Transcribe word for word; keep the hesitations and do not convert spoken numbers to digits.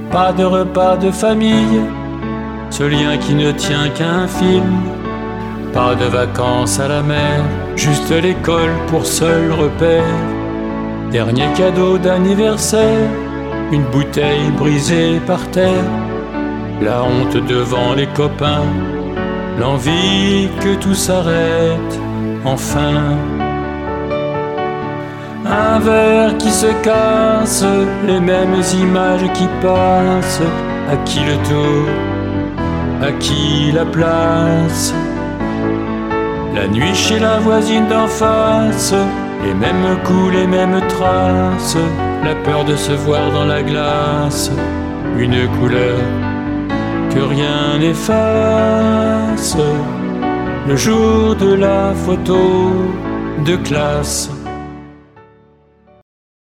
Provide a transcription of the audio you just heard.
Pas de repas de famille, ce lien qui ne tient qu'à un film. Pas de vacances à la mer, juste l'école pour seul repère. Dernier cadeau d'anniversaire, une bouteille brisée par terre. La honte devant les copains, l'envie que tout s'arrête enfin. Un verre qui se casse, les mêmes images qui passent. À qui le tour, à qui la place? La nuit chez la voisine d'en face, les mêmes coups, les mêmes traces. La peur de se voir dans la glace, une couleur que rien n'efface. Le jour de la photo de classe.